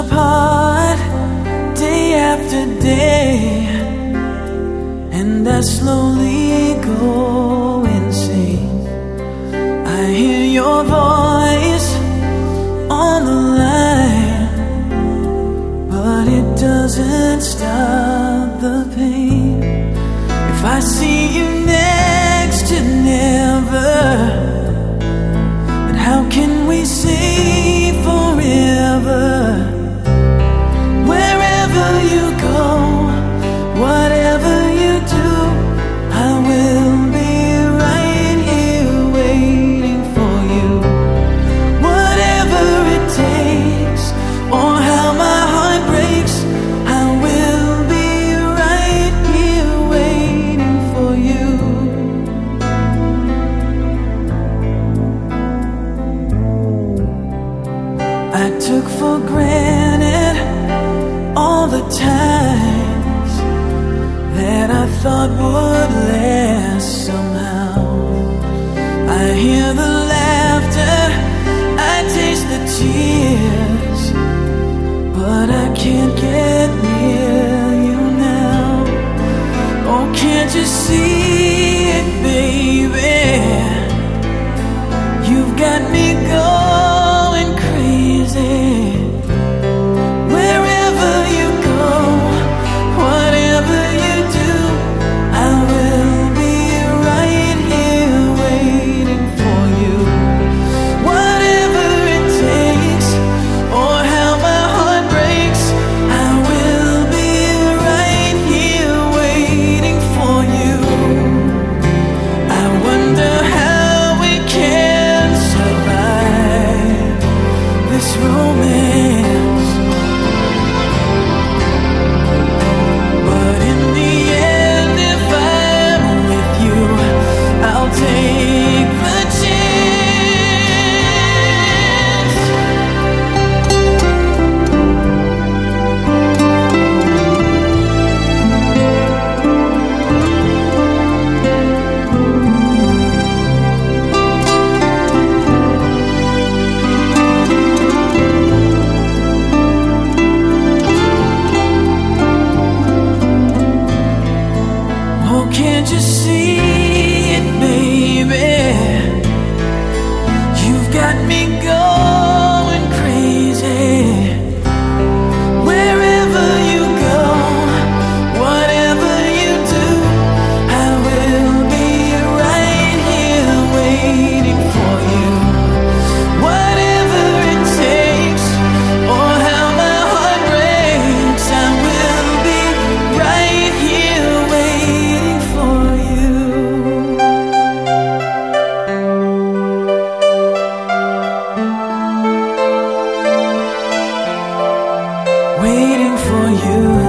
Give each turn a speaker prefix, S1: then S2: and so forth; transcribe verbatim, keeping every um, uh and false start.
S1: apart day after day, and I slowly go insane. I hear your voice on the line, but it doesn't stop the pain. If I see you next to never, but how can we say forever? Wherever you go, whatever you do, I will be right here waiting for you. Whatever it takes, or how my heart breaks, I will be right here waiting for you. I took for granted all the times that I thought would last somehow. I hear the laughter, I taste the tears, but I can't get near you now. Oh, can't you see it, baby? You've got me going crazy. Can't you see it, baby? You've got me going crazy. Wherever you go, whatever you do, I will be right here waiting for you. Whatever it takes, or how my heart breaks, I will be right here waiting for you. Waiting for you.